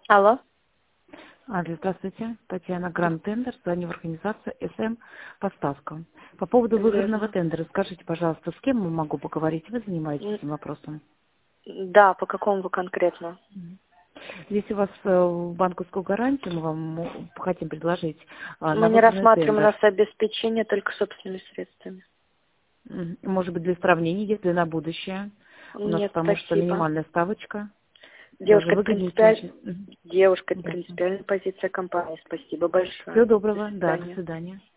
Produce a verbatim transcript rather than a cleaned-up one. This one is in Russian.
Алло. Алло, здравствуйте. Татьяна, Гранд Тендер, звоню в организацию СМ Поставка. По поводу выигранного Верно. тендера, скажите, пожалуйста, с кем я могу поговорить? Вы занимаетесь М, этим вопросом? Да, по какому вы конкретно? Мгм. Здесь у вас э, банковскую гарантию мы вам мо- хотим предложить а, на Мы не выигранный рассматриваем у тендер. нас обеспечение только собственными средствами. Мгм. Может быть, для сравнения, если на будущее. У нас Нет, потому что спасибо. минимальная ставочка. Даже Девушка, это выгоднее, чем... принципиаль... щ- Мгм. Девушка, это Ясно. принципиальная позиция компании. Спасибо большое. Всего До доброго. Да, до свидания. свидания.